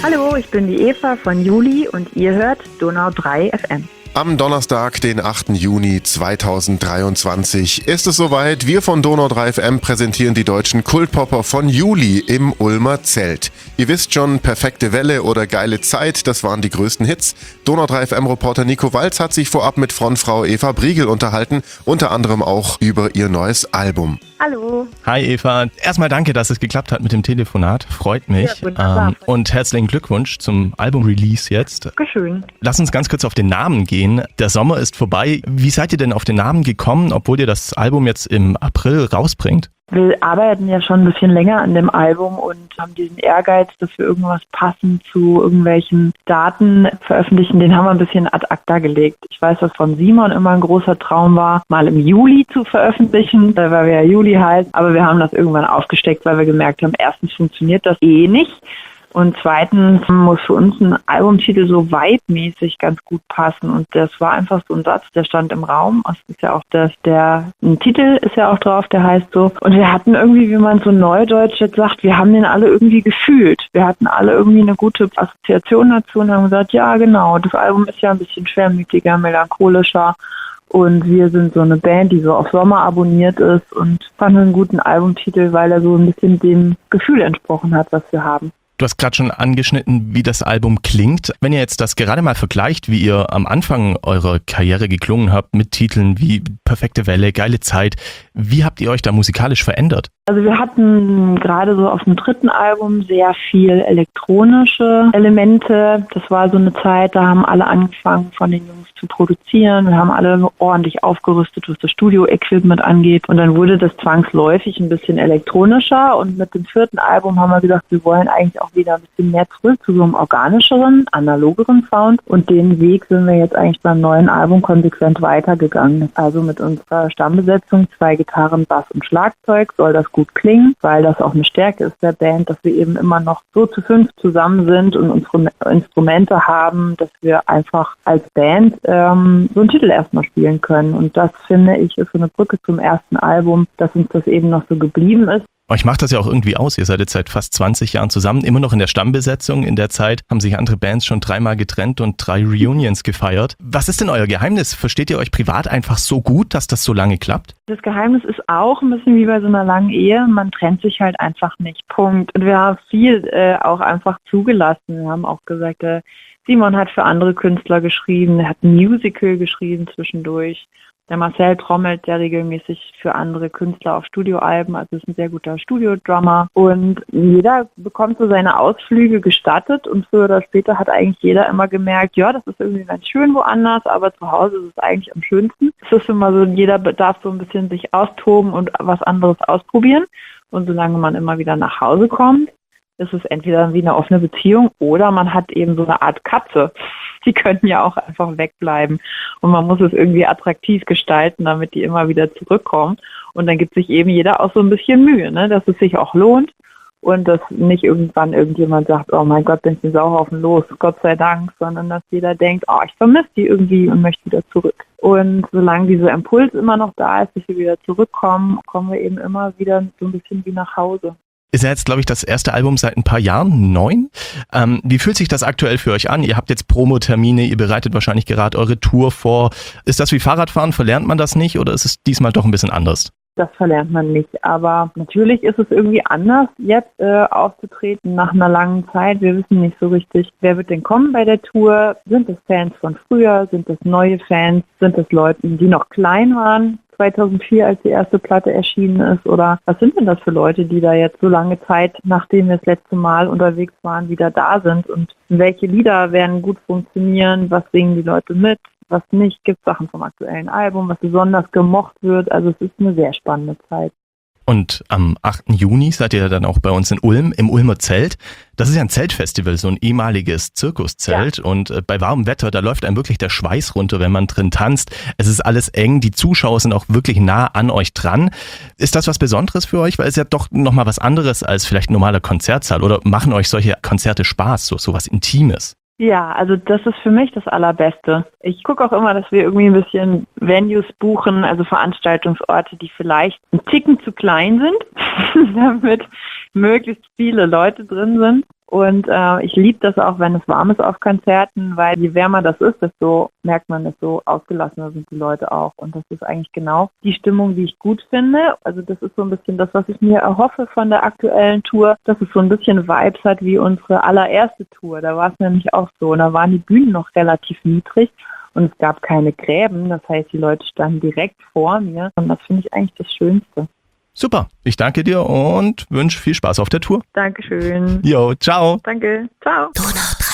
Hallo, ich bin die Eva von Juli und ihr hört Donau 3 FM. Am Donnerstag, den 8. Juni 2023 ist es soweit. Wir von Donau 3 FM präsentieren die deutschen Kultpopper von Juli im Ulmer Zelt. Ihr wisst schon, Perfekte Welle oder Geile Zeit, das waren die größten Hits. Donau 3 FM-Reporter Nico Walz hat sich vorab mit Frontfrau Eva Briegel unterhalten, unter anderem auch über ihr neues Album. Hallo. Hi Eva, erstmal danke, dass es geklappt hat mit dem Telefonat, freut mich. Ja, und herzlichen Glückwunsch zum Album-Release jetzt. Dankeschön. Lass uns ganz kurz auf den Namen gehen. Der Sommer ist vorbei. Wie seid ihr denn auf den Namen gekommen, obwohl ihr das Album jetzt im April rausbringt? Wir arbeiten ja schon ein bisschen länger an dem Album und haben diesen Ehrgeiz, dass wir irgendwas passend zu irgendwelchen Daten veröffentlichen. Den haben wir ein bisschen ad acta gelegt. Ich weiß, was von Simon immer ein großer Traum war, mal im Juli zu veröffentlichen, weil wir ja Juli heißt. Aber wir haben das irgendwann aufgesteckt, weil wir gemerkt haben, erstens funktioniert das nicht. Und zweitens muss für uns ein Albumtitel so vibe-mäßig ganz gut passen. Und das war einfach so ein Satz, der stand im Raum. Es ist ja auch ein Titel ist ja auch drauf, der heißt so. Und wir hatten irgendwie, wie man so neudeutsch jetzt sagt, wir haben den alle irgendwie gefühlt. Wir hatten alle irgendwie eine gute Assoziation dazu und haben gesagt, ja genau, das Album ist ja ein bisschen schwermütiger, melancholischer. Und wir sind so eine Band, die so auf Sommer abonniert ist und fanden einen guten Albumtitel, weil er so ein bisschen dem Gefühl entsprochen hat, was wir haben. Du hast gerade schon angeschnitten, wie das Album klingt. Wenn ihr jetzt das gerade mal vergleicht, wie ihr am Anfang eurer Karriere geklungen habt mit Titeln wie Perfekte Welle, Geile Zeit, wie habt ihr euch da musikalisch verändert? Also wir hatten gerade so auf dem dritten Album sehr viel elektronische Elemente. Das war so eine Zeit, da haben alle angefangen von den Jungs zu produzieren. Wir haben alle ordentlich aufgerüstet, was das Studio-Equipment angeht. Und dann wurde das zwangsläufig ein bisschen elektronischer. Und mit dem vierten Album haben wir gesagt, wir wollen eigentlich auch wieder ein bisschen mehr zurück zu so einem organischeren, analogeren Sound. Und den Weg sind wir jetzt eigentlich beim neuen Album konsequent weitergegangen. Also mit unserer Stammbesetzung, 2 Gitarren, Bass und Schlagzeug, soll das gut klingen, weil das auch eine Stärke ist der Band, dass wir eben immer noch so zu 5 zusammen sind und unsere Instrumente haben, dass wir einfach als Band so einen Titel erstmal spielen können. Und das, finde ich, ist so eine Brücke zum ersten Album, dass uns das eben noch so geblieben ist. Euch macht das ja auch irgendwie aus. Ihr seid jetzt seit fast 20 Jahren zusammen, immer noch in der Stammbesetzung. In der Zeit haben sich andere Bands schon 3-mal getrennt und 3 Reunions gefeiert. Was ist denn euer Geheimnis? Versteht ihr euch privat einfach so gut, dass das so lange klappt? Das Geheimnis ist auch ein bisschen wie bei so einer langen Ehe. Man trennt sich halt einfach nicht. Punkt. Und wir haben viel auch einfach zugelassen. Wir haben auch gesagt, Simon hat für andere Künstler geschrieben, er hat ein Musical geschrieben zwischendurch. Der Marcel trommelt sehr regelmäßig für andere Künstler auf Studioalben, also ist ein sehr guter Studiodrummer. Und jeder bekommt so seine Ausflüge gestattet und früher oder später hat eigentlich jeder immer gemerkt, ja, das ist irgendwie ganz schön woanders, aber zu Hause ist es eigentlich am schönsten. Es ist immer so, jeder darf so ein bisschen sich austoben und was anderes ausprobieren. Und solange man immer wieder nach Hause kommt, ist es entweder wie eine offene Beziehung oder man hat eben so eine Art Katze. Die können ja auch einfach wegbleiben. Und man muss es irgendwie attraktiv gestalten, damit die immer wieder zurückkommen. Und dann gibt sich eben jeder auch so ein bisschen Mühe, ne? Dass es sich auch lohnt und dass nicht irgendwann irgendjemand sagt, oh mein Gott, bin ich den Sauhaufen los, Gott sei Dank, sondern dass jeder denkt, oh, ich vermisse die irgendwie und möchte wieder zurück. Und solange dieser Impuls immer noch da ist, dass wir wieder zurückkommen, kommen wir eben immer wieder so ein bisschen wie nach Hause. Ist ja jetzt, glaube ich, das erste Album seit ein paar Jahren, 9. Wie fühlt sich das aktuell für euch an? Ihr habt jetzt Promotermine, ihr bereitet wahrscheinlich gerade eure Tour vor. Ist das wie Fahrradfahren? Verlernt man das nicht oder ist es diesmal doch ein bisschen anders? Das verlernt man nicht. Aber natürlich ist es irgendwie anders, jetzt aufzutreten nach einer langen Zeit. Wir wissen nicht so richtig, wer wird denn kommen bei der Tour? Sind es Fans von früher? Sind es neue Fans? Sind es Leute, die noch klein waren? 2004, als die erste Platte erschienen ist, oder was sind denn das für Leute, die da jetzt so lange Zeit, nachdem wir das letzte Mal unterwegs waren, wieder da sind und welche Lieder werden gut funktionieren, was singen die Leute mit, was nicht, gibt es Sachen vom aktuellen Album, was besonders gemocht wird, also es ist eine sehr spannende Zeit. Und am 8. Juni seid ihr dann auch bei uns in Ulm, im Ulmer Zelt. Das ist ja ein Zeltfestival, so ein ehemaliges Zirkuszelt. Ja. Und bei warmem Wetter, da läuft einem wirklich der Schweiß runter, wenn man drin tanzt. Es ist alles eng, die Zuschauer sind auch wirklich nah an euch dran. Ist das was Besonderes für euch? Weil es ja doch nochmal was anderes als vielleicht ein normaler Konzertsaal. Oder machen euch solche Konzerte Spaß, so was Intimes? Ja, also das ist für mich das Allerbeste. Ich gucke auch immer, dass wir irgendwie ein bisschen Venues buchen, also Veranstaltungsorte, die vielleicht ein Ticken zu klein sind, damit möglichst viele Leute drin sind. Und ich liebe das auch, wenn es warm ist auf Konzerten, weil je wärmer das ist, desto merkt man, desto ausgelassener sind die Leute auch. Und das ist eigentlich genau die Stimmung, die ich gut finde. Also das ist so ein bisschen das, was ich mir erhoffe von der aktuellen Tour, dass es so ein bisschen Vibes hat wie unsere allererste Tour. Da war es nämlich auch so. Und da waren die Bühnen noch relativ niedrig. Und es gab keine Gräben, das heißt, die Leute standen direkt vor mir. Und das finde ich eigentlich das Schönste. Super, ich danke dir und wünsche viel Spaß auf der Tour. Dankeschön. Jo, ciao. Danke, ciao. Donau 3